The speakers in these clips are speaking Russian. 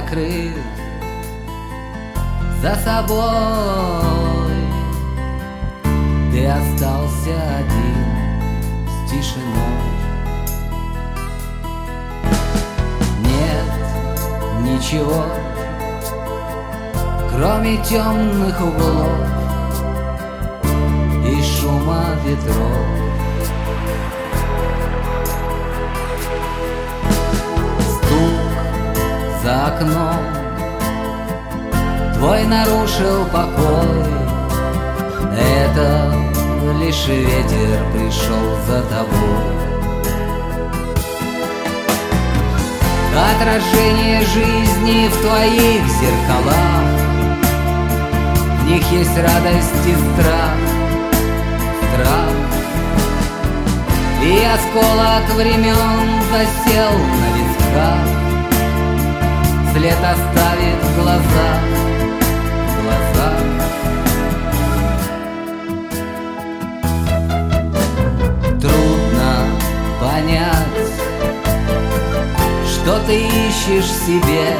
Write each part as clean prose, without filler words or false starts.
закрыт за собой. Ты остался один с тишиной. Нет ничего, кроме темных углов и шума ветров. Стук за окном твой нарушил покой. Это лишь ветер пришел за тобой. Отражение жизни в твоих зеркалах, в них есть радость и страх, страх. И осколок времен засел на висках, след оставит в глазах, в глазах. Трудно понять, что ты ищешь в себе.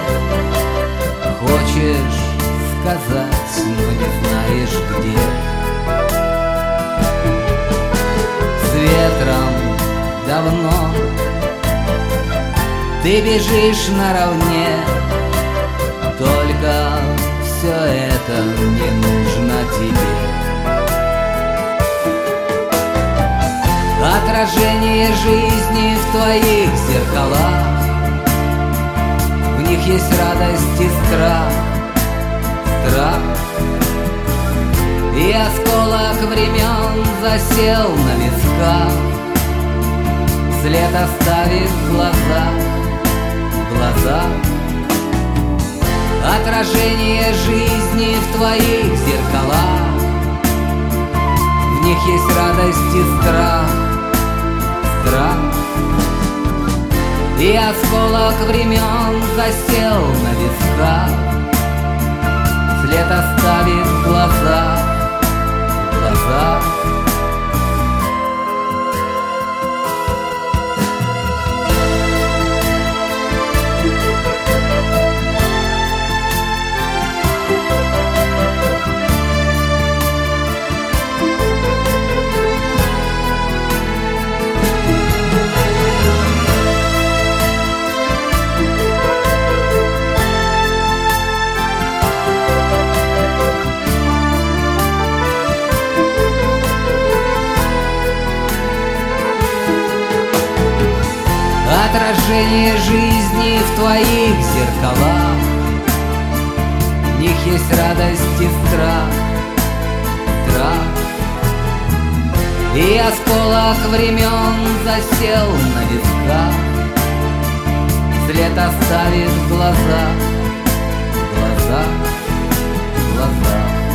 Хочешь сказать, но не знаешь где. С ветром давно ты бежишь наравне, только все это не нужно тебе. Отражение жизни в твоих зеркалах, в них есть радость и страх, страх. И осколок времен засел на висках, след оставит в глазах, в глазах. Отражение жизни в твоих зеркалах, в них есть радость и страх, страх. И осколок времен засел на висках, след оставит в глазах, в глазах. Отражение жизни в твоих зеркалах, в них есть радость и страх, страх. И осколок времен засел на висках, след оставит в глазах, в глазах, в глазах.